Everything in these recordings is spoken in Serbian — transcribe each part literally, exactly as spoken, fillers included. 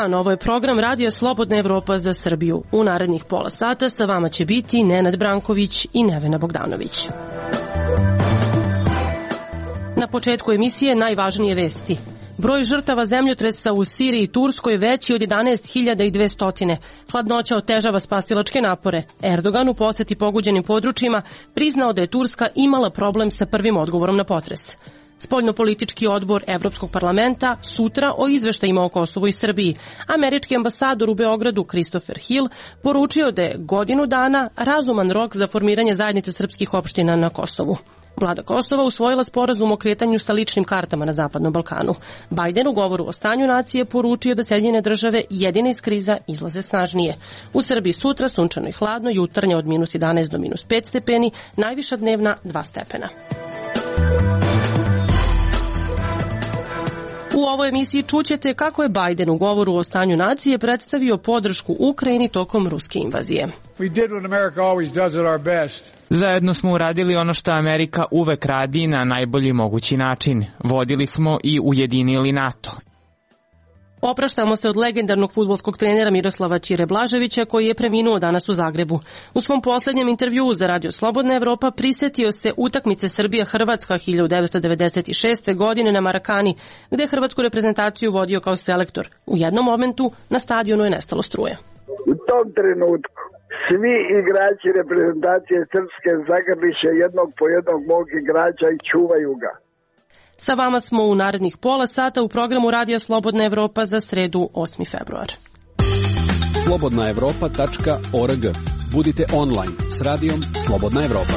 dan, ovo je program Radija Slobodna Evropa za Srbiju. U narednih pola sata sa vama će biti Nenad Branković i Nevena Bogdanović. Na početku emisije najvažnije vesti. Broj žrtava zemljotresa u Siriji i Turskoj veći od jedanaest hiljada dvesta. Hladnoća otežava spasilačke napore. Erdogan u poseti pogođenim područjima priznao da je Turska imala problem sa prvim odgovorom na potres. Spoljnopolitički odbor Evropskog parlamenta sutra o izveštajima o Kosovu i Srbiji. Američki ambasador u Beogradu Christopher Hill poručio da je godinu dana razuman rok za formiranje zajednice srpskih opština na Kosovu. Vlada Kosova usvojila sporazum o kretanju sa ličnim kartama na Zapadnom Balkanu. Biden u govoru o stanju nacije poručio da Sjedinjene države jedine iz kriza izlaze snažnije. U Srbiji sutra sunčano i hladno, jutarnje od minus jedanaest do minus pet stepeni, najviša dnevna dva stepena. U ovoj emisiji čućete kako je Biden u govoru o stanju nacije predstavio podršku Ukrajini tokom ruske invazije. Zajedno smo uradili ono što Amerika uvek radi na najbolji mogući način. Vodili smo i ujedinili NATO. Opraštamo se od legendarnog fudbalskog trenera Miroslava Ćire Blaževića koji je preminuo danas u Zagrebu. U svom posljednjem intervjuu za Radio Slobodna Evropa prisetio se utakmice Srbija-Hrvatska hiljadu devetsto devedeset šeste. godine na Marakani, gde je hrvatsku reprezentaciju vodio kao selektor. U jednom momentu na stadionu je nestalo struje. U tom trenutku svi igrači reprezentacije Srpske zagrliše jednog po jednog mog igrača i čuvaju ga. Sa vama smo u narednih pola sata u programu Radija Slobodna Evropa za sredu osmi februar. slobodna evropa tačka org. Budite online s radijom Slobodna Evropa.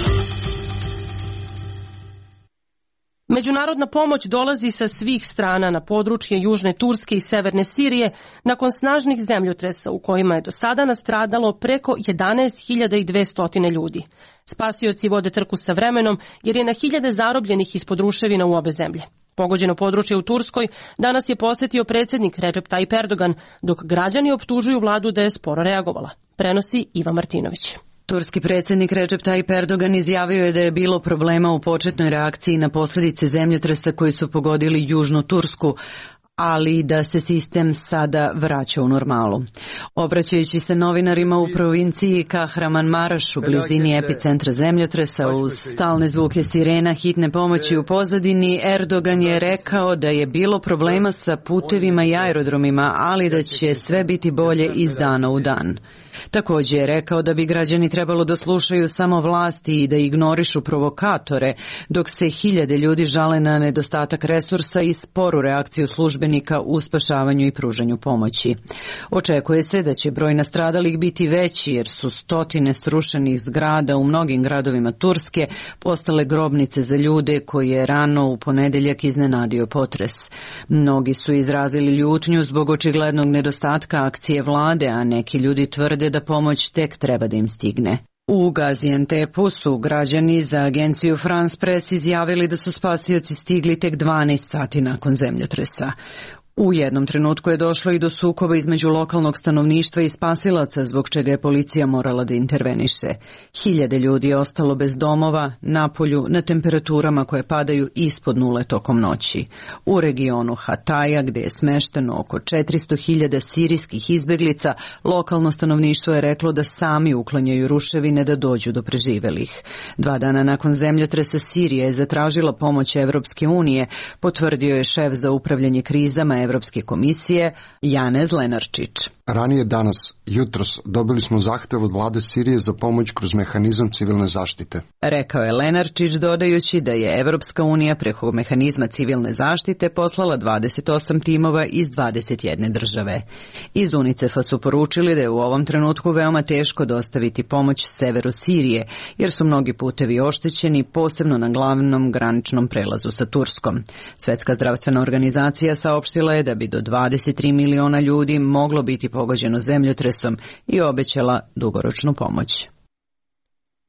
Međunarodna pomoć dolazi sa svih strana na područje južne Turske i severne Sirije nakon snažnih zemljotresa u kojima je do sada nastradalo preko jedanaest hiljada dvesta ljudi. Spasioci vode trku sa vremenom jer je na hiljade zarobljenih ispod ruševina u obe zemlje. Pogođeno područje u Turskoj danas je posetio predsjednik Recep Tayyip Erdogan, dok građani optužuju vladu da je sporo reagovala. Prenosi Iva Martinović. Turski predsjednik Recep Tayyip Erdogan izjavio je da je bilo problema u početnoj reakciji na posljedice zemljotresa koji su pogodili južnu Tursku, ali da se sistem sada vraća u normalu. Obraćajući se novinarima u provinciji Kahramanmaraš u blizini epicentra zemljotresa uz stalne zvuke sirena hitne pomoći u pozadini, Erdogan je rekao da je bilo problema sa putevima i aerodromima, ali da će sve biti bolje iz dana u dan. Također je rekao da bi građani trebalo da slušaju samo vlasti i da ignorišu provokatore, dok se hiljade ljudi žale na nedostatak resursa i sporu reakciju službenika u spašavanju i pružanju pomoći. Očekuje se da će broj nastradalih biti veći jer su stotine srušenih zgrada u mnogim gradovima Turske postale grobnice za ljude koje je rano u ponedeljak iznenadio potres. Mnogi su izrazili ljutnju zbog očiglednog nedostatka akcije vlade, a neki ljudi tvrde da pomoć tek treba da im stigne. U Gaziantepu su građani za agenciju France Press izjavili da su spasioci stigli tek dvanaest sati nakon zemljotresa. U jednom trenutku je došlo i do sukoba između lokalnog stanovništva i spasilaca, zbog čega je policija morala da interveniše. Hiljade ljudi je ostalo bez domova, na polju, na temperaturama koje padaju ispod nule tokom noći. U regionu Hataja, gde je smešteno oko četiristo hiljada sirijskih izbeglica, lokalno stanovništvo je reklo da sami uklanjaju ruševine da dođu do preživelih. Dva dana nakon zemljotresa Sirija je zatražila pomoć Evropske unije, potvrdio je šef za upravljanje krizama Evropske komisije Janez Lenarčić. Ranije danas, jutros, dobili smo zahtev od vlade Sirije za pomoć kroz mehanizam civilne zaštite. Rekao je Lenarčić dodajući da je Evropska unija preko mehanizma civilne zaštite poslala dvadeset osam timova iz dvadeset jedne države. Iz UNICEF-a su poručili da je u ovom trenutku veoma teško dostaviti pomoć severu Sirije, jer su mnogi putevi oštećeni, posebno na glavnom graničnom prelazu sa Turskom. Svetska zdravstvena organizacija saopštila je da bi do dvadeset tri miliona ljudi moglo biti pogođeno zemljotresom i obećala dugoročnu pomoć.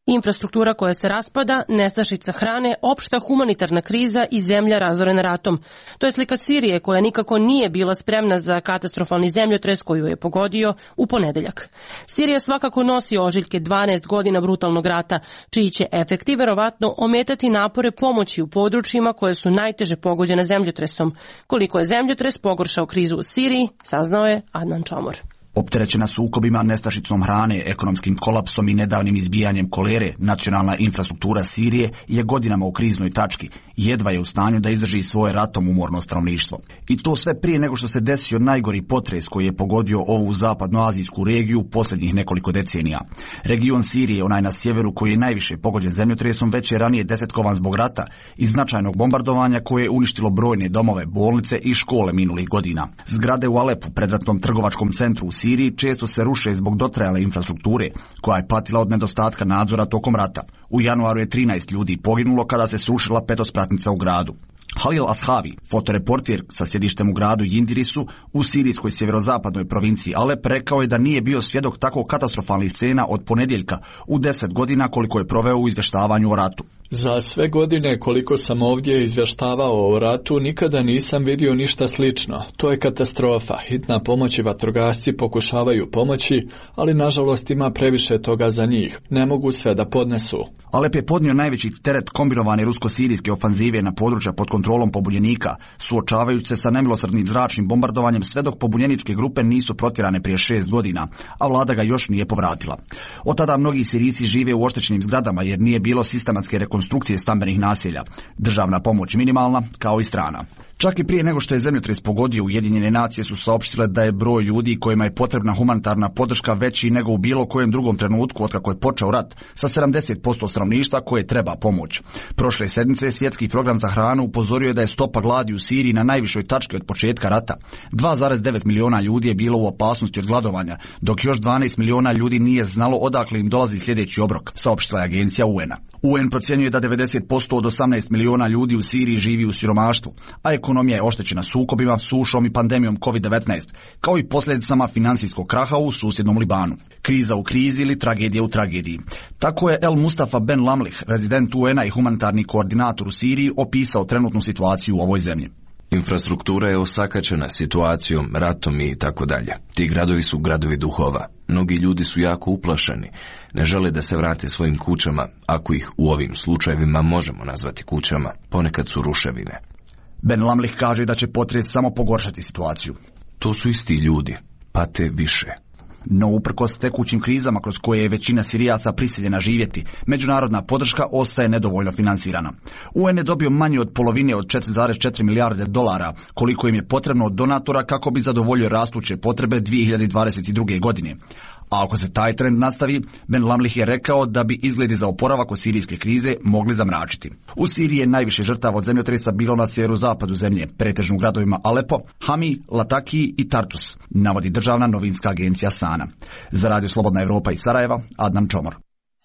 Infrastruktura koja se raspada, nestašica hrane, opšta humanitarna kriza i zemlja razorena ratom. To je slika Sirije koja nikako nije bila spremna za katastrofalni zemljotres koju je pogodio u ponedeljak. Sirija svakako nosi ožiljke dvanaest godina brutalnog rata, čiji će efekti verovatno ometati napore pomoći u područjima koje su najteže pogođene zemljotresom. Koliko je zemljotres pogoršao krizu u Siriji, saznao je Adnan Čomor. Opterećena sukobima, nestašicom hrane, ekonomskim kolapsom i nedavnim izbijanjem kolere, nacionalna infrastruktura Sirije je godinama u kriznoj tački. Jedva je u stanju da izdrži svoje ratom umorno stanovništvo. I to sve prije nego što se desio najgori potres koji je pogodio ovu zapadnoazijsku regiju posljednjih nekoliko decenija. Region Sirije, onaj na sjeveru koji je najviše pogođen zemljotresom, već je ranije desetkovan zbog rata i značajnog bombardovanja koje je uništilo brojne domove, bolnice i škole minulih godina. Zgrade u Alepu, predratnom trgovačkom centru u Siriji, često se ruše zbog dotrajale infrastrukture, koja je patila od nedostatka nadzora tokom rata. U januaru je trinaest ljudi poginulo kada se srušila petospratnica u gradu. Halil Ashavi, fotoreportir sa sjedištem u gradu Jindirisu u sirijskoj sjeverozapadnoj provinciji Alep, rekao je da nije bio svjedok tako katastrofalnih scena od ponedjeljka u deset godina koliko je proveo u izvještavanju o ratu. Za sve godine koliko sam ovdje izvještavao o ratu, nikada nisam vidio ništa slično. To je katastrofa. Hitna pomoć i vatrogasci pokušavaju pomoći, ali nažalost ima previše toga za njih. Ne mogu sve da podnesu. Alep je podnio najveći teret kombinovane rusko-sirijske ofanzive na područja pod kontrolom pobunjenika, suočavajući se sa nemilosrdnim zračnim bombardovanjem sve dok pobunjeničke grupe nisu protjerane prije šest godina, a vlada ga još nije povratila. Od tada mnogi Sirijci žive u oštećenim zgradama jer nije bilo sistematske rekonstrukcije stambenih naselja. Državna pomoć minimalna, kao i strana. Čak i prije nego što je zemljotres pogodio, Ujedinjene nacije su saopštile da je broj ljudi kojima je potrebna humanitarna podrška veći nego u bilo kojem drugom trenutku od kako je počeo rat, sa sedamdeset posto stanovništva koje treba pomoć. Prošle sedmice Svjetski program za hranu upozorio je da je stopa gladi u Siriji na najvišoj tački od početka rata. dva zarez devet miliona ljudi je bilo u opasnosti od gladovanja, dok još dvanaest miliona ljudi nije znalo odakle im dolazi sljedeći obrok, saopštila je agencija U N-a. U N procjenjuje da devedeset posto od osamnaest miliona ljudi u Siriji živi u siromaštvu, a ekonomija je oštećena sukobima, sušom i pandemijom kovid devetnaest, kao i posljedicama financijskog kraha u susjednom Libanu. Kriza u krizi ili tragedija u tragediji. Tako je El Mustafa Ben Lamlih, rezident U N-a i humanitarni koordinator u Siriji, opisao trenutnu situaciju u ovoj zemlji. Infrastruktura je osakaćena situacijom, ratom i tako dalje. Ti gradovi su gradovi duhova. Mnogi ljudi su jako uplašeni. Ne žele da se vrate svojim kućama, ako ih u ovim slučajevima možemo nazvati kućama. Ponekad su ruševine. Ben Lamlih kaže da će potres samo pogoršati situaciju. To su isti ljudi, pate više. No, uprkos tekućim krizama kroz koje je većina Sirijaca prisiljena živjeti, međunarodna podrška ostaje nedovoljno finansirana. U N je dobio manje od polovine od četiri zarez četiri milijarde dolara, koliko im je potrebno od donatora kako bi zadovoljio rastuće potrebe dvije hiljade dvadeset druge. godine. A ako se taj trend nastavi, Ben Lamlih je rekao da bi izgledi za oporavak od sirijske krize mogli zamračiti. U Siriji je najviše žrtava od zemljotresa bilo na sjeverozapadu zemlje, pretežno u gradovima Alepo, Hami, Lataki i Tartus, navodi državna novinska agencija Sana. Za Radio Slobodna Evropa iz Sarajeva, Adnan Čomor.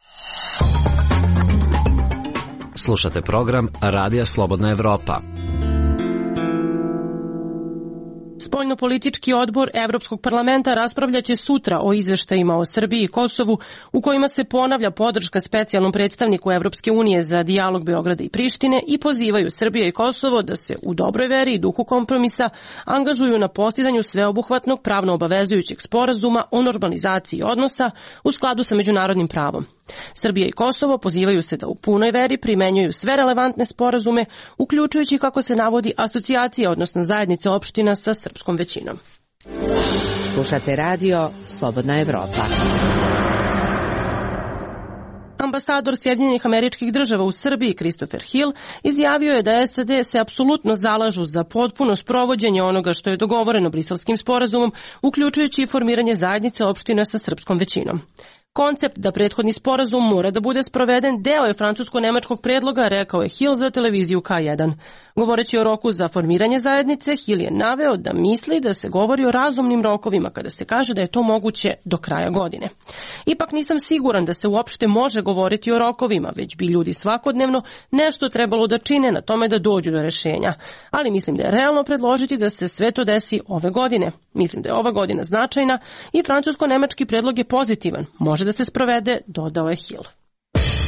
Slušate program Radija Slobodna Evropa. Spoljnopolitički odbor Evropskog parlamenta raspravljaće sutra o izveštajima o Srbiji i Kosovu u kojima se ponavlja podrška specijalnom predstavniku Evropske unije za dijalog Beograda i Prištine i pozivaju Srbiju i Kosovo da se u dobroj veri i duhu kompromisa angažuju na postizanju sveobuhvatnog pravno obavezujućeg sporazuma o normalizaciji odnosa u skladu sa međunarodnim pravom. Srbija i Kosovo pozivaju se da u punoj veri primenjuju sve relevantne sporazume, uključujući, kako se navodi, asocijacije, odnosno zajednice opština sa srpskom većinom. Slušate radio Slobodna Evropa. Ambasador Sjedinjenih Američkih Država u Srbiji Christopher Hill izjavio je da S A D se apsolutno zalažu za potpuno sprovođenje onoga što je dogovoreno Briselskim sporazumom, uključujući i formiranje zajednice opština sa srpskom većinom. Koncept da prethodni sporazum mora da bude sproveden deo je francusko-nemačkog predloga, rekao je Hill za televiziju K jedan. Govoreći o roku za formiranje zajednice, Hill je naveo da misli da se govori o razumnim rokovima kada se kaže da je to moguće do kraja godine. Ipak nisam siguran da se uopšte može govoriti o rokovima, već bi ljudi svakodnevno nešto trebalo da čine na tome da dođu do rešenja. Ali mislim da je realno predložiti da se sve to desi ove godine. Mislim da je ova godina značajna i francusko-nemački predlog je pozitivan. Može da se sprovede, dodao je Hill.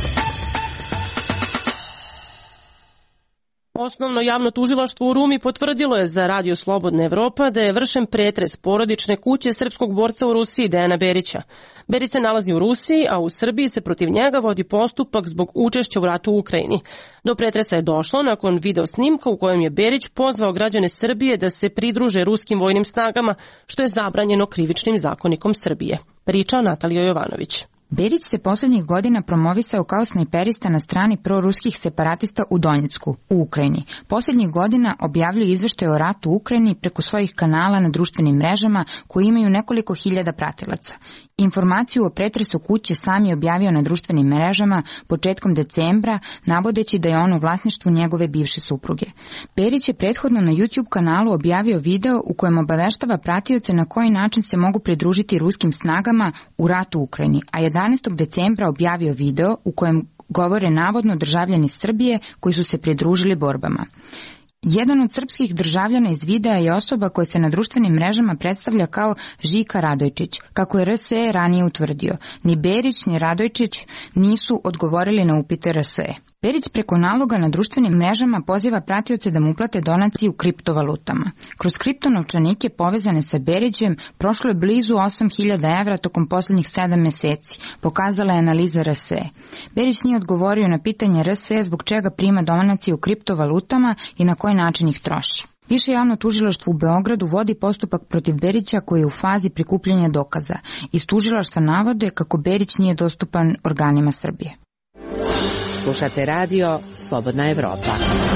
Osnovno javno tužilaštvo u Rumi potvrdilo je za Radio Slobodna Evropa da je vršen pretres porodične kuće srpskog borca u Rusiji Dejana Berića. Berić se nalazi u Rusiji, a u Srbiji se protiv njega vodi postupak zbog učešća u ratu u Ukrajini. Do pretresa je došlo nakon video snimka u kojem je Berić pozvao građane Srbije da se pridruže ruskim vojnim snagama, što je zabranjeno krivičnim zakonikom Srbije. Priča Natalija Jovanović. Berić se poslednjih godina promovisao kao snajperista na strani proruskih separatista u Donjecku, u Ukrajini. Poslednjih godina objavljuje izveštaje o ratu u Ukrajini preko svojih kanala na društvenim mrežama koji imaju nekoliko hiljada pratilaca. Informaciju o pretresu kuće sam je objavio na društvenim mrežama početkom decembra, navodeći da je on u vlasništvu njegove bivše supruge. Berić je prethodno na YouTube kanalu objavio video u kojem obaveštava pratioce na koji način se mogu pridružiti ruskim snagama u ratu u Ukrajini, a jedanaestog decembra objavio video u kojem govore navodno državljani Srbije koji su se pridružili borbama. Jedan od srpskih državljana iz videa je osoba koja se na društvenim mrežama predstavlja kao Žika Radojčić, kako je R S E ranije utvrdio. Ni Berić ni Radojčić nisu odgovorili na upite R S E. Berić preko naloga na društvenim mrežama poziva pratioce da mu uplate donacije u kriptovalutama. Kroz kriptonovčanike povezane sa Berićem prošlo je blizu osam hiljada evra tokom poslednjih sedam meseci, pokazala je analiza R S E. Berić nije odgovorio na pitanje R S E zbog čega prima donacije u kriptovalutama i na koji način ih troši. Više javno tužilaštvo u Beogradu vodi postupak protiv Berića koji je u fazi prikupljanja dokaza. Iz tužilaštva navode kako Berić nije dostupan organima Srbije. Slušate radio Slobodna Evropa.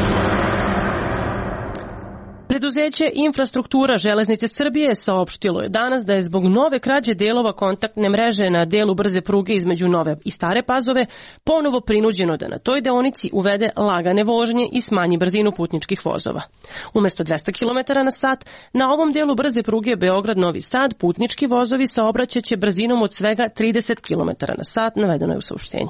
Preduzeće Infrastruktura železnice Srbije saopštilo je danas da je zbog nove krađe delova kontaktne mreže na delu brze pruge između Nove i Stare Pazove ponovo prinuđeno da na toj deonici uvede lagane vožnje i smanji brzinu putničkih vozova. Umesto dvesta kilometara na sat, na ovom delu brze pruge Beograd-Novi Sad putnički vozovi saobraćaće brzinom od svega trideset kilometara na sat, navedeno je u saopštenju.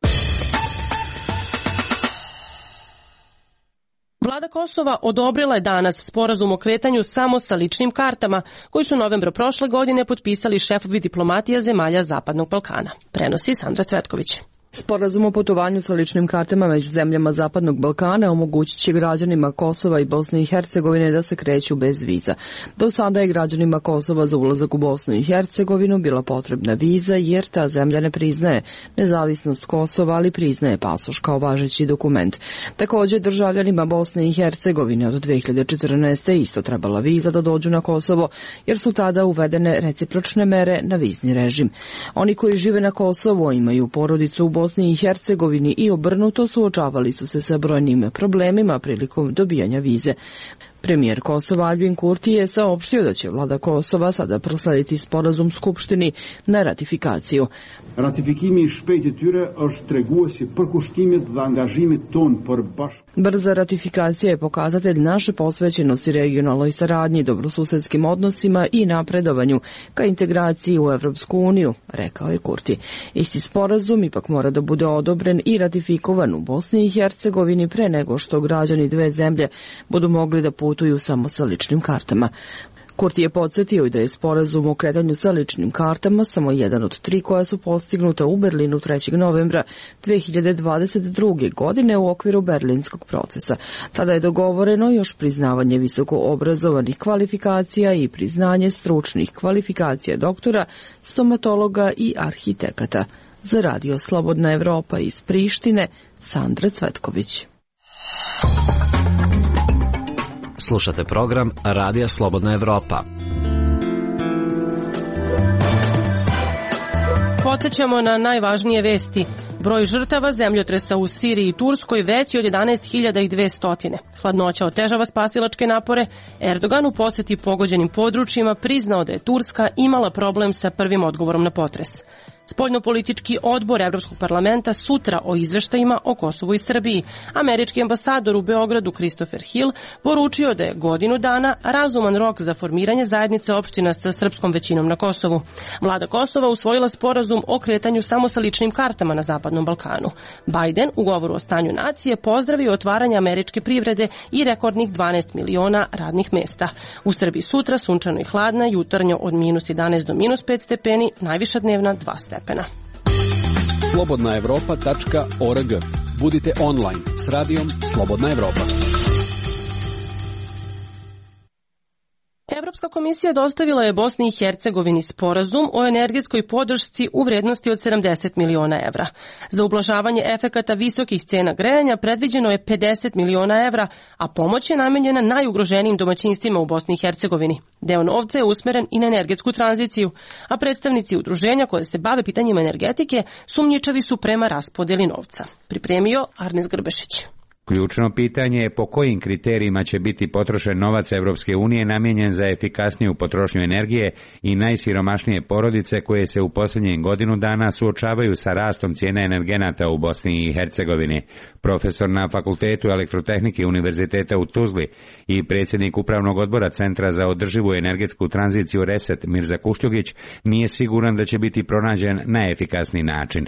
Vlada Kosova odobrila je danas sporazum o kretanju samo sa ličnim kartama, koji su novembra prošle godine potpisali šefovi diplomatija zemalja Zapadnog Balkana. Prenosi Sandra Cvetković. Sporazum o putovanju sa ličnim kartama među zemljama Zapadnog Balkana omogućit će građanima Kosova i Bosne i Hercegovine da se kreću bez viza. Do sada je građanima Kosova za ulazak u Bosnu i Hercegovinu bila potrebna viza jer ta zemlja ne priznaje nezavisnost Kosova, ali priznaje pasoš kao važeći dokument. Također državljanima Bosne i Hercegovine od dve hiljade četrnaeste. isto trebala viza da dođu na Kosovo jer su tada uvedene recipročne mere na vizni režim. Oni koji žive na Kosovu imaju porodicu u Bosni i Hercegovini i obrnuto suočavali su se sa brojnim problemima prilikom dobijanja vize. Premijer Kosova Albin Kurti je saopštio da će vlada Kosova sada proslediti sporazum Skupštini na ratifikaciju. Ratifikimi i shpejt e tyre është treguesi për kushtimet dhe angazhimit ton për bash. Brza ratifikacija je pokazatelj naše posvećenosti regionalnoj saradnji, dobrosusedskim odnosima i napredovanju ka integraciji u Evropsku uniju, rekao je Kurti. Isti sporazum ipak mora da bude odobren i ratifikovan u Bosni i Hercegovini pre nego što građani dve zemlje budu mogli da putuju samo sa ličnim kartama. Kurti je podsjetio i da je sporazum o kretanju sa ličnim kartama samo jedan od tri koja su postignuta u Berlinu trećeg novembra dve hiljade dvadeset druge. godine u okviru berlinskog procesa. Tada je dogovoreno još priznavanje visoko obrazovanih kvalifikacija i priznanje stručnih kvalifikacija doktora, stomatologa i arhitekata. Za radio Slobodna Evropa iz Prištine, Sandra Cvetković. Slušate program Radija Slobodna Evropa. Podsećamo na najvažnije vesti. Broj žrtava zemljotresa u Siriji i Turskoj veći od jedanaest hiljada dvesta. Hladnoća otežava spasilačke napore. Erdogan u poseti pogođenim područjima priznao da je Turska imala problem sa prvim odgovorom na potres. Spoljnopolitički odbor Evropskog parlamenta sutra o izveštajima o Kosovu i Srbiji. Američki ambasador u Beogradu Christopher Hill poručio da je godinu dana razuman rok za formiranje zajednice opština sa srpskom većinom na Kosovu. Vlada Kosova usvojila sporazum o kretanju samo sa ličnim kartama na Zapadnom Balkanu. Biden u govoru o stanju nacije pozdravio otvaranje američke privrede i rekordnih dvanaest miliona radnih mesta. U Srbiji sutra sunčano i hladna, jutarnjo od minus jedanaest do minus pet stepeni, najviša dnevna dva stepena. slobodna evropa tačka org. Budite online s radijom Slobodna Evropa. komisija dostavila je Bosni i Hercegovini sporazum o energetskoj podršci u vrednosti od sedamdeset miliona evra. Za ublažavanje efekata visokih cena grejanja predviđeno je pedeset miliona evra, a pomoć je namenjena najugroženijim domaćinstvima u Bosni i Hercegovini. Deo novca je usmeren i na energetsku tranziciju, a predstavnici udruženja koje se bave pitanjima energetike sumnjičavi su prema raspodjeli novca. Pripremio Arnes Grbešić. Ključno pitanje je po kojim kriterijima će biti potrošen novac Evropske unije namijenjen za efikasniju potrošnju energije i najsiromašnije porodice koje se u posljednjih godinu dana suočavaju sa rastom cijene energenata u Bosni i Hercegovini. Profesor na Fakultetu elektrotehnike Univerziteta u Tuzli i predsjednik Upravnog odbora Centra za održivu energetsku tranziciju Reset Mirza Kušljugić nije siguran da će biti pronađen najefikasniji način.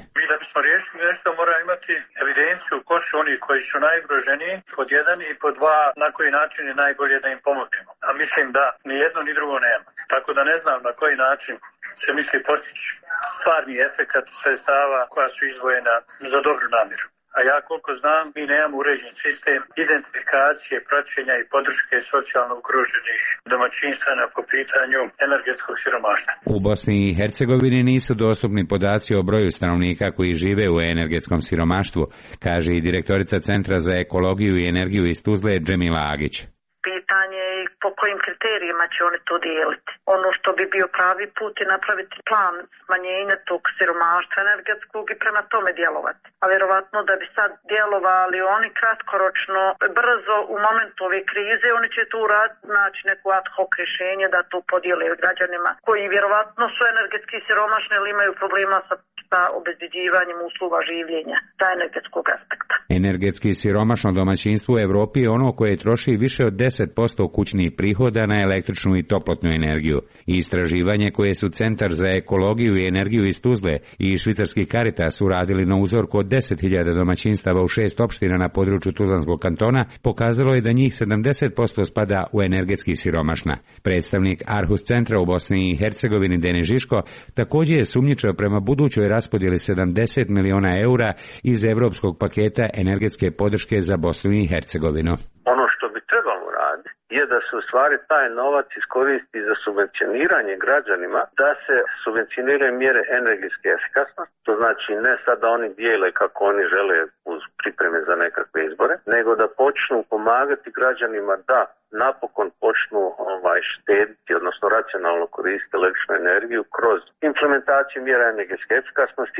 Nešto mora imati evidenciju ko su oni koji su najugroženiji, pod jedan i pod dva na koji način je najbolje da im pomognemo. A mislim da ni jedno ni drugo nema. Tako da ne znam na koji način se misli postići stvarni efekat sredstava koja su izdvojena za dobru namjeru. A ja koliko znam, mi nemamo uređen sistem identifikacije, praćenja i podrške socijalno ugroženih domaćinstava po pitanju energetskog siromaštva. U Bosni i Hercegovini nisu dostupni podaci o broju stanovnika koji žive u energetskom siromaštvu, kaže i direktorica Centra za ekologiju i energiju iz Tuzle Džemila Agić. Pitanje je po kojim kriterijima će oni to dijeliti. Ono što bi bio pravi put je napraviti plan smanjenja tog siromaštva energetskog i prema tome djelovati. A vjerovatno da bi sad djelovali oni kratkoročno, brzo u momentu ove krize, oni će tu uraditi, znači neku ad hoc rješenje da to podijele građanima koji vjerovatno su energetski siromašni ili imaju problema sa sa obezbeđivanjem uslova življenja sa energetskog aspekta. Energetski siromašno domaćinstvo u Evropi je ono koje troši više od deset posto kućnih prihoda na električnu i toplotnu energiju. Istraživanje koje su Centar za ekologiju i energiju iz Tuzle i švicarski Caritas uradili na uzorku od deset hiljada domaćinstava u šest opština na području Tuzlanskog kantona pokazalo je da njih sedamdeset posto spada u energetski siromašna. Predstavnik Arhus centra u Bosni i Hercegovini Dene Žiško također je sumnjičio prema budućoj raspodjeli sedamdeset miliona eura iz evropskog paketa energetske podrške za Bosnu i Hercegovinu. Ono što bi trebalo raditi je da se u stvari taj novac iskoristi za subvencioniranje građanima, da se subvencioniraju mjere energetske efikasnosti, to znači ne sad da oni dijele kako oni žele uz pripreme za nekakve izbore, nego da počnu pomagati građanima da napokon počnu ovaj, štediti, odnosno racionalno koristiti električnu energiju kroz implementaciju mjera energetske efikasnosti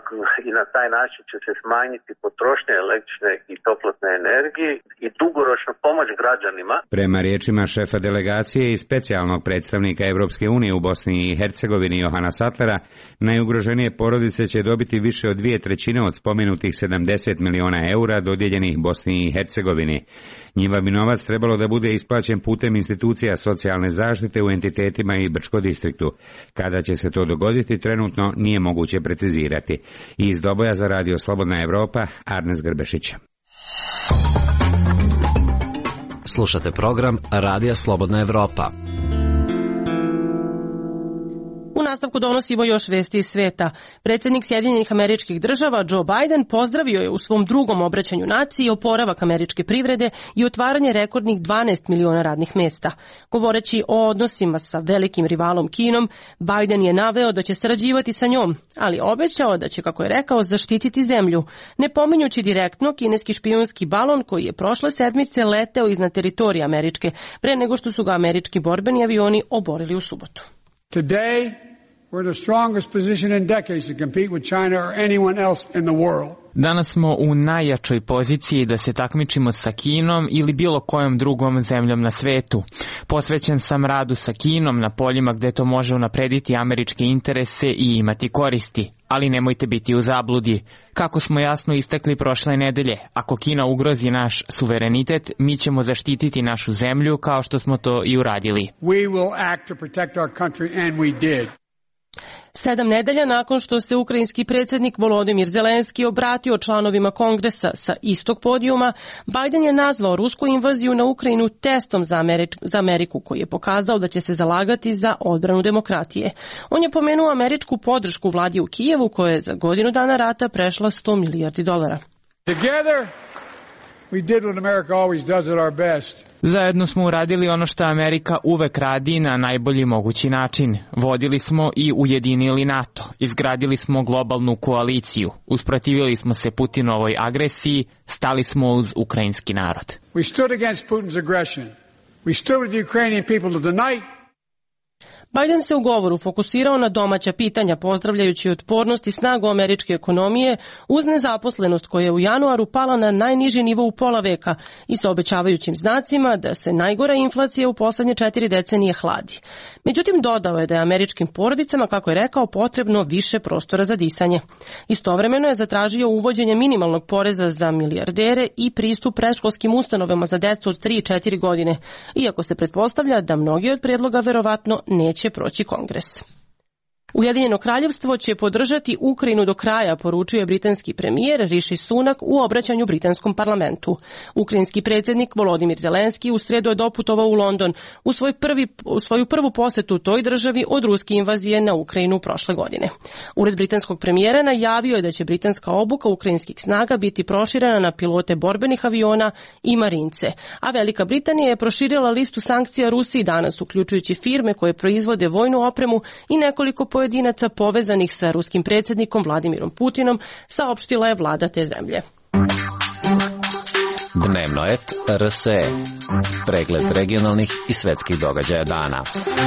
i na taj način će se smanjiti potrošnja električne i toplotne energije i dugoročno pomoć građanima. Prema riječima šefa delegacije i specijalnog predstavnika Evropske unije u Bosni i Hercegovini Johana Satlera, najugroženije porodice će dobiti više od dvije trećine od spomenutih sedamdeset miliona eura dodijeljenih Bosni i Hercegovini. Njima bi novac trebalo da bude isplaćen putem institucija socijalne zaštite u entitetima i Brčko distriktu. Kada će se to dogoditi, trenutno nije moguće precizirati. Iz Doboja za Radio Slobodna Evropa, Arnes Grbešić. Slušate program Radija Slobodna Evropa. U nastavku donosimo još vesti iz sveta. Predsjednik Sjedinjenih Američkih Država Joe Biden pozdravio je u svom drugom obraćanju naciji oporavak američke privrede i otvaranje rekordnih dvanaest miliona radnih mjesta. Govoreći o odnosima sa velikim rivalom Kinom, Biden je naveo da će sarađivati sa njom, ali obećao da će, kako je rekao, zaštititi zemlju, ne pominjući direktno kineski špijunski balon koji je prošle sedmice leteo iznad teritorija Američke, pre nego što su ga američki borbeni avioni oborili u subotu. Today, we're in the strongest position in decades to compete with China or anyone else in the world. Danas smo u najjačoj poziciji da se takmičimo sa Kinom ili bilo kojom drugom zemljom na svetu. Posvećen sam radu sa Kinom na poljima gdje to može unaprediti američke interese i imati koristi. Ali nemojte biti u zabludi. Kako smo jasno istakli prošle nedelje, ako Kina ugrozi naš suverenitet, mi ćemo zaštititi našu zemlju kao što smo to i uradili. We will act to protect our country and we did. Sedam nedelja nakon što se ukrajinski predsjednik Volodimir Zelenski obratio članovima Kongresa sa istog podijuma, Biden je nazvao rusku invaziju na Ukrajinu testom za, Američ- za Ameriku, koji je pokazao da će se zalagati za odbranu demokratije. On je pomenuo američku podršku vladi u Kijevu, koja je za godinu dana rata prešla sto milijardi dolara. Together We did what America always does at our best. Zajedno smo uradili ono što Amerika uvek radi na najbolji mogući način. Vodili smo i ujedinili NATO. Izgradili smo globalnu koaliciju. Usprotivili smo se Putinovoj agresiji. Stali smo uz ukrajinski narod. We stood against Putin's aggression. We stood with the Ukrainian people to the night. Biden se u govoru fokusirao na domaća pitanja, pozdravljajući otpornost i snagu američke ekonomije uz nezaposlenost koja je u januaru pala na najniži nivo u pola veka i sa obećavajućim znacima da se najgora inflacija u poslednje četiri decenije hladi. Međutim, dodao je da je američkim porodicama, kako je rekao, potrebno više prostora za disanje. Istovremeno je zatražio uvođenje minimalnog poreza za milijardere i pristup predškolskim ustanovama za decu od tri i četiri godine, iako se pretpostavlja da mnogi od predloga verovatno neće proći Kongres. Ujedinjeno kraljevstvo će podržati Ukrajinu do kraja, poručio je britanski premijer Rishi Sunak u obraćanju britanskom parlamentu. Ukrajinski predsjednik Volodimir Zelenski u sredu je doputovao u London u, svoj prvi, u svoju prvu posetu toj državi od ruske invazije na Ukrajinu prošle godine. Ured britanskog premijera najavio je da će britanska obuka ukrajinskih snaga biti proširena na pilote borbenih aviona i marince, a Velika Britanija je proširila listu sankcija Rusiji danas, uključujući firme koje proizvode vojnu opremu i nekoliko pojedinaca povezanih sa ruskim predsjednikom Vladimirom Putinom, saopštila je vlada te zemlje. Dnevno et R S E. Pregled regionalnih i svetskih događaja dana.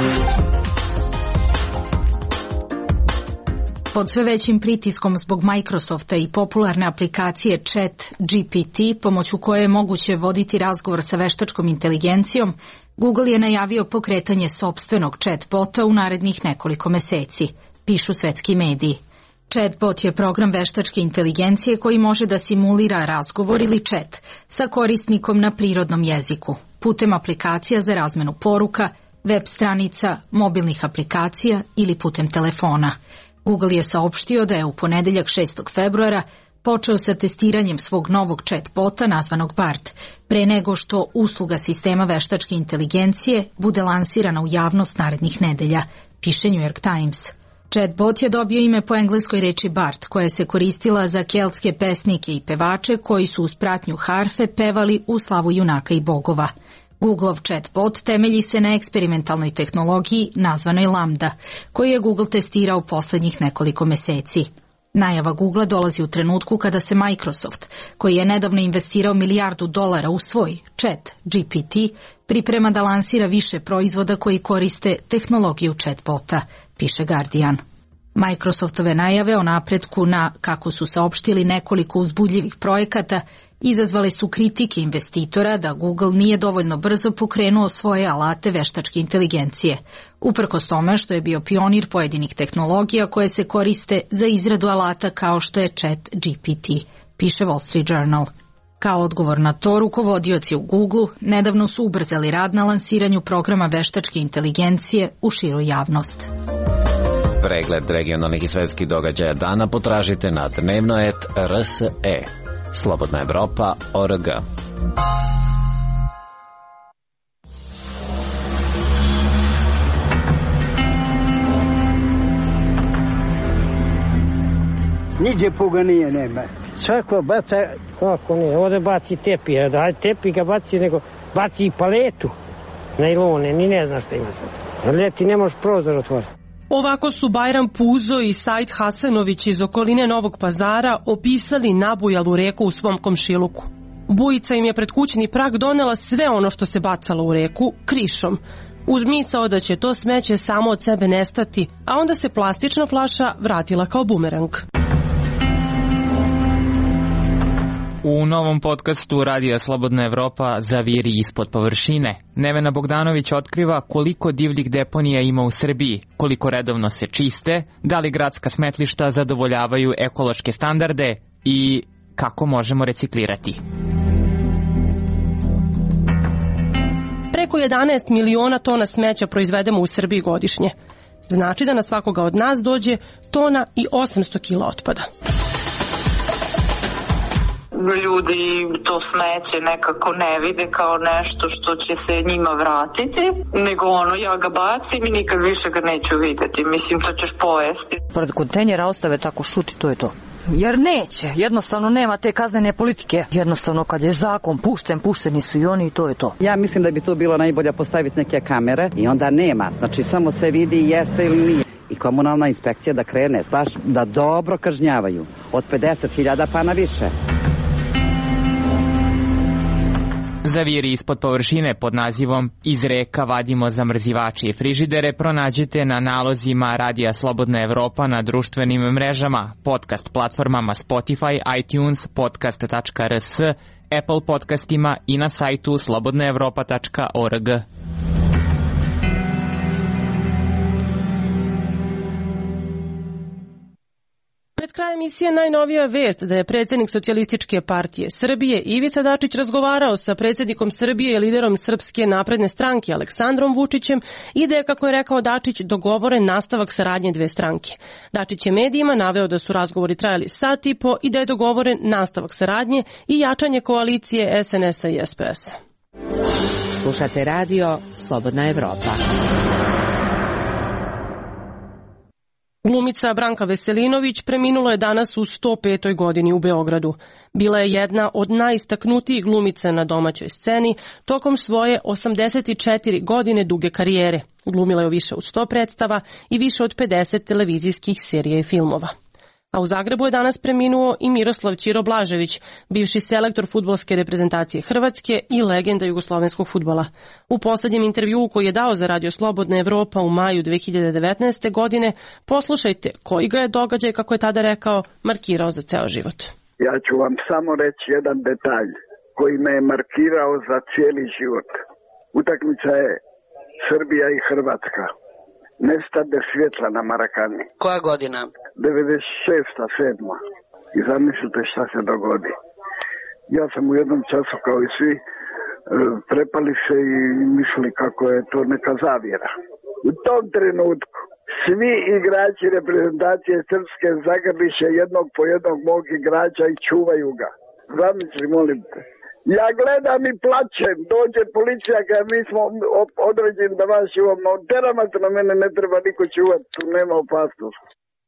Pod sve većim pritiskom zbog Microsofta i popularne aplikacije Chat G P T, pomoću koje je moguće voditi razgovor sa veštačkom inteligencijom, Google je najavio pokretanje sopstvenog chatbota u narednih nekoliko meseci, pišu svetski mediji. Chatbot je program veštačke inteligencije koji može da simulira razgovor ili chat sa korisnikom na prirodnom jeziku, putem aplikacija za razmenu poruka, web stranica, mobilnih aplikacija ili putem telefona. Google je saopštio da je u ponedeljak šestog februara počeo sa testiranjem svog novog chatbota nazvanog Bard, pre nego što usluga sistema veštačke inteligencije bude lansirana u javnost narednih nedelja, piše New York Times. Chatbot je dobio ime po engleskoj reči Bard, koja se koristila za keltske pesnike i pevače koji su uz pratnju harfe pevali u slavu junaka i bogova. Googleov chatbot temelji se na eksperimentalnoj tehnologiji nazvanoj Lambda, koju je Google testirao poslednjih nekoliko meseci. Najava Googlea dolazi u trenutku kada se Microsoft, koji je nedavno investirao milijardu dolara u svoj Chat G P T, priprema da lansira više proizvoda koji koriste tehnologiju chatbota, piše Guardian. Microsoftove najave o napretku na, kako su saopštili, nekoliko uzbudljivih projekata izazvale su kritike investitora da Google nije dovoljno brzo pokrenuo svoje alate veštačke inteligencije, uprkos tome što je bio pionir pojedinih tehnologija koje se koriste za izradu alata kao što je Chat G P T, piše Wall Street Journal. Kao odgovor na to, rukovodioci u Googleu nedavno su ubrzali rad na lansiranju programa veštačke inteligencije u širu javnost. Pregled regionalnih i svetskih događaja dana potražite na dnevno et R S E. Slobodna Evropa, O R G. Niđe puga nije, nema. Svako baca... Kako nije, ovdje baci tepi, daj tepi ga baci, nego baci i paletu. Najlone, ni ne znaš šta ima sad. Leti ne možeš prozor otvoriti. Ovako su Bajram Puzo i Said Hasanović iz okoline Novog Pazara opisali nabujalu reku u svom komšiluku. Bujica im je pred kućni prag donela sve ono što se bacalo u reku krišom, uz misao da će to smeće samo od sebe nestati, a onda se plastična flaša vratila kao bumerang. U novom podcastu Radija Slobodna Evropa Zaviri ispod površine, Nevena Bogdanović otkriva koliko divljih deponija ima u Srbiji, koliko redovno se čiste, da li gradska smetlišta zadovoljavaju ekološke standarde i kako možemo reciklirati. Preko jedanaest miliona tona smeća proizvedemo u Srbiji godišnje. Znači da na svakoga od nas dođe tona i osamsto kila otpada. ljudi to smeće nekako ne vide kao nešto što će se njima vratiti, nego ono, ja ga bacim i nikad više ga neću videti. Mislim, to ćeš pojesti. Pored kontejnera ostave tako šuti, to je to. Jer neće, jednostavno nema te kaznene politike. Jednostavno kad je zakon pušten, pušteni su i oni i to je to. Ja mislim da bi to bilo najbolje postaviti neke kamere i onda nema. Znači samo se vidi jeste ili nije. I komunalna inspekcija da krene, baš da dobro kažnjavaju. Od pedeset hiljada pa na više. Zaviri ispod površine pod nazivom Iz reka vadimo zamrzivače i frižidere pronađete na nalozima Radija Slobodna Evropa na društvenim mrežama, podcast platformama Spotify, iTunes, podcast tačka r s, Apple podcastima i na sajtu slobodna evropa tačka org. Pred krajem emisije najnovija vest da je predsjednik Socijalističke partije Srbije Ivica Dačić razgovarao sa predsjednikom Srbije i liderom Srpske napredne stranke Aleksandrom Vučićem i da je, kako je rekao Dačić, dogovoren nastavak saradnje dve stranke. Dačić je medijima naveo da su razgovori trajali sat i po i da je dogovoren nastavak saradnje i jačanje koalicije es en es a i es pe es a. Slušate radio Slobodna Evropa. Glumica Branka Veselinović preminula je danas u sto petoj godini u Beogradu. Bila je jedna od najistaknutijih glumica na domaćoj sceni tokom svoje osamdeset četiri godine duge karijere. Glumila je u više od sto predstava i više od pedeset televizijskih serija i filmova. A u Zagrebu je danas preminuo i Miroslav Ćiro Blažević, bivši selektor fudbalske reprezentacije Hrvatske i legenda jugoslovenskog fudbala. U poslednjem intervjuu koji je dao za Radio Slobodna Evropa u maju dve hiljade devetnaeste. godine, poslušajte koji ga je događaj, kako je tada rekao, markirao za ceo život. Ja ću vam samo reći jedan detalj koji me je markirao za cijeli život. Utakmica je Srbija i Hrvatska. Nestade svjetla na Marakani. Koja godina? devedeset šesta sedma I zamislite šta se dogodi. Ja sam u jednom času kao i svi prepali se i mislili kako je to neka zavjera. U tom trenutku svi igrači reprezentacije Srpske zagrliše jednog po jednog mog igrača i čuvaju ga. Zamisli, molim te. Ja gledam i plačem, dođe policija kada mi smo određeni da vas čuvamo, teramate na mene, ne treba niko čuvati, tu nema opasnosti.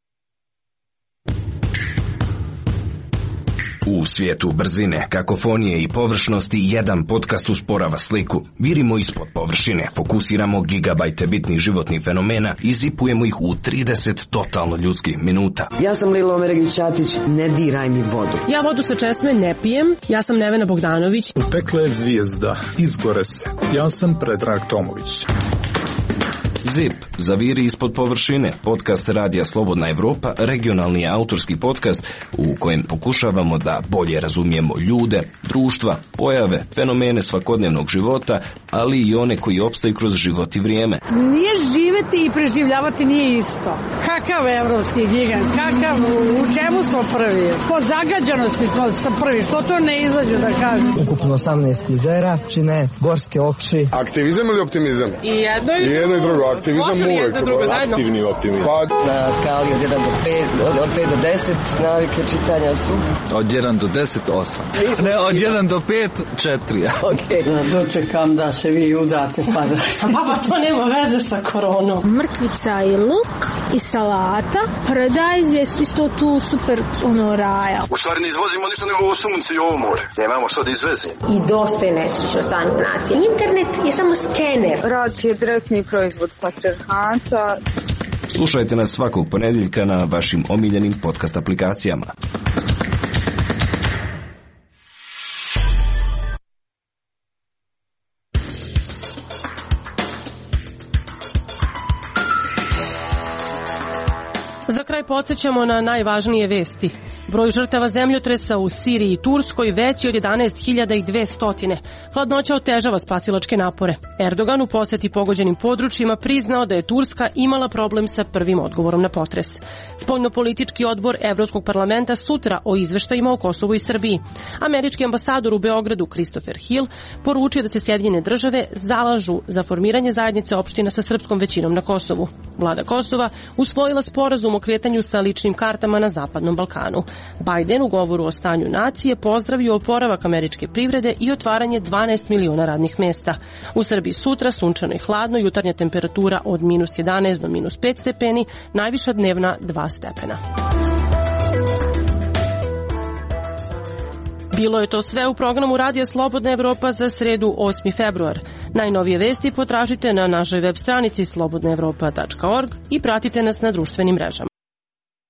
U svijetu brzine, kakofonije i površnosti jedan podcast usporava sliku. Virimo ispod površine, fokusiramo gigabajte bitnih životnih fenomena i zipujemo ih u trideset totalno ljudskih minuta. Ja sam Lilo Omeregić-Ćatić, ne diraj mi vodu. Ja vodu sa česme ne pijem, ja sam Nevena Bogdanović. Pekla je zvijezda, izgore se. Ja sam Predrag Tomović. Zip, zaviri ispod površine, podcast Radija Slobodna Evropa, regionalni autorski podcast u kojem pokušavamo da bolje razumijemo ljude, društva, pojave, fenomene svakodnevnog života, ali i one koji opstaju kroz život i vrijeme. Nije živeti i preživljavati nije isto. Kakav evropski gigant, kakav, u čemu smo prvi? Po zagađanosti smo sa prvi, što to ne izađe da kažem? Ukupno osamnaest jezera, čine gorske okši. Aktivizam ili optimizam? I jedno i, I jedno i drugo. Aktivizam uvek, aktivni optimizam. Pa, na skali od jedan do pet, od, od pet do deset, navike čitanja su? Od jedan do deset, osam. Ne, od jedan do pet, četiri. Okej. Okay. Dočekam da se vi udate, pa da... Baba, to nema veze sa koronom. Mrkvica i luk i salata, paradajz je isto tu super, ono, raja. U stvari ne izvozimo ništa nego ovo sunce i ovo more. Nemamo što da izvezimo. I dosta je nesrećno stanje nacije. Internet je samo skener. Rad je direktni proizvod patriarhata. Slušajte nas svakog ponedjeljka na vašim omiljenim podcast aplikacijama. Za kraj podsjećamo na najvažnije vesti. Broj žrtava zemljotresa u Siriji i Turskoj veći od jedanaest hiljada dvesta. Hladnoća otežava spasilačke napore. Erdogan u posjeti pogođenim područjima priznao da je Turska imala problem sa prvim odgovorom na potres. Spoljnopolitički odbor Evropskog parlamenta sutra o izveštajima o Kosovu i Srbiji. Američki ambasador u Beogradu Christopher Hill poručio da se Sjedinjene države zalažu za formiranje zajednice opština sa srpskom većinom na Kosovu. Vlada Kosova usvojila sporazum o kretanju povezivanju sa ličnim kartama na Zapadnom Balkanu. Biden u govoru o stanju nacije pozdravio oporavak američke privrede i otvaranje dvanaest miliona radnih mesta. U Srbiji sutra sunčano i hladno, jutarnja temperatura od minus jedanaest do minus pet stepeni, najviša dnevna dva stepena. Bilo je to sve u programu Radija Slobodna Evropa za sredu osmi februar. Najnovije vesti potražite na našoj web stranici slobodna evropa tačka org i pratite nas na društvenim mrežama.